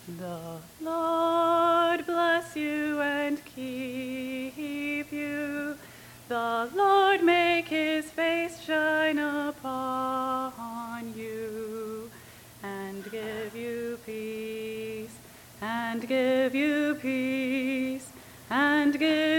The Lord bless you and keep you. The Lord make his face shine upon you and give you peace, and give you peace, and give